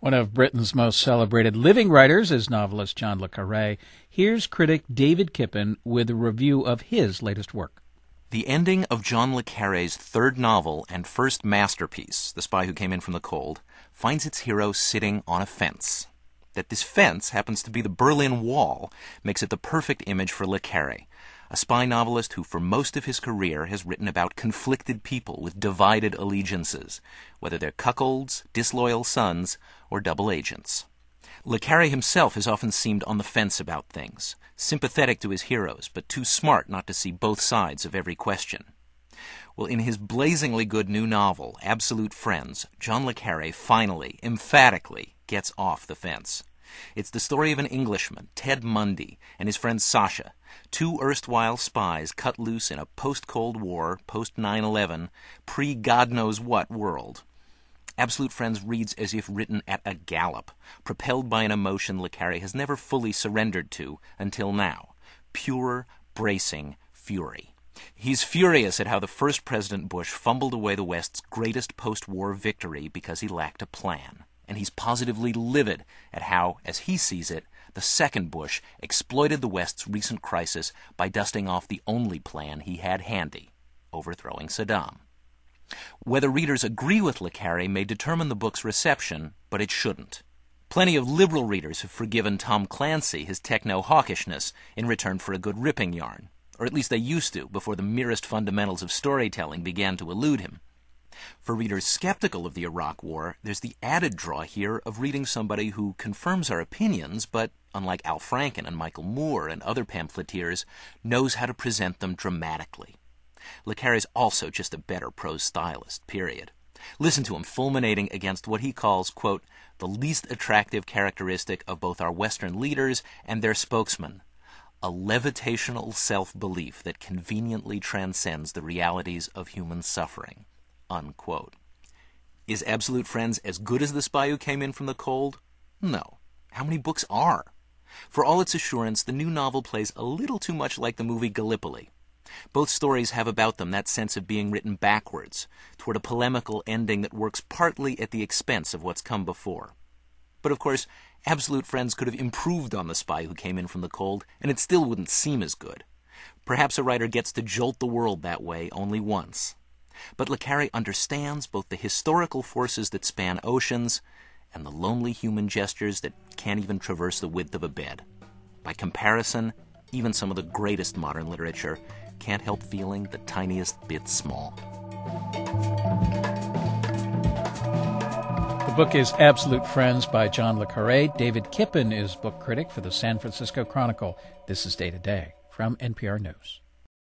One of Britain's most celebrated living writers is novelist John le Carré. Here's critic David Kippen with a review of his latest work. The ending of John le Carré's third novel and first masterpiece, The Spy Who Came In From the Cold, finds its hero sitting on a fence. That this fence happens to be the Berlin Wall makes it the perfect image for le Carré, a spy novelist who for most of his career has written about conflicted people with divided allegiances, whether they're cuckolds, disloyal sons, or double agents. Le Carré himself has often seemed on the fence about things, sympathetic to his heroes, but too smart not to see both sides of every question. Well, in his blazingly good new novel, Absolute Friends, John le Carré finally, emphatically, gets off the fence. It's the story of an Englishman, Ted Mundy, and his friend Sasha, two erstwhile spies cut loose in a post-Cold War, post-9/11, pre-God-knows-what world. Absolute Friends reads as if written at a gallop, propelled by an emotion le Carré has never fully surrendered to until now: pure, bracing fury. He's furious at how the first President Bush fumbled away the West's greatest post-war victory because he lacked a plan. And he's positively livid at how, as he sees it, the second Bush exploited the West's recent crisis by dusting off the only plan he had handy: overthrowing Saddam. Whether readers agree with le Carré may determine the book's reception, but it shouldn't. Plenty of liberal readers have forgiven Tom Clancy his techno-hawkishness in return for a good ripping yarn, or at least they used to before the merest fundamentals of storytelling began to elude him. For readers skeptical of the Iraq War, there's the added draw here of reading somebody who confirms our opinions, but, unlike Al Franken and Michael Moore and other pamphleteers, knows how to present them dramatically. Le Carré's also just a better prose stylist, period. Listen to him fulminating against what he calls, quote, the least attractive characteristic of both our Western leaders and their spokesmen: a levitational self-belief that conveniently transcends the realities of human suffering. Unquote. Is Absolute Friends as good as The Spy Who Came In From the Cold? No. How many books are? For all its assurance, the new novel plays a little too much like the movie Gallipoli. Both stories have about them that sense of being written backwards, toward a polemical ending that works partly at the expense of what's come before. But of course, Absolute Friends could have improved on The Spy Who Came In From the Cold, and it still wouldn't seem as good. Perhaps a writer gets to jolt the world that way only once. But le Carré understands both the historical forces that span oceans and the lonely human gestures that can't even traverse the width of a bed. By comparison, even some of the greatest modern literature can't help feeling the tiniest bit small. The book is Absolute Friends by John le Carré. David Kippen is book critic for the San Francisco Chronicle. This is Day to Day from NPR News.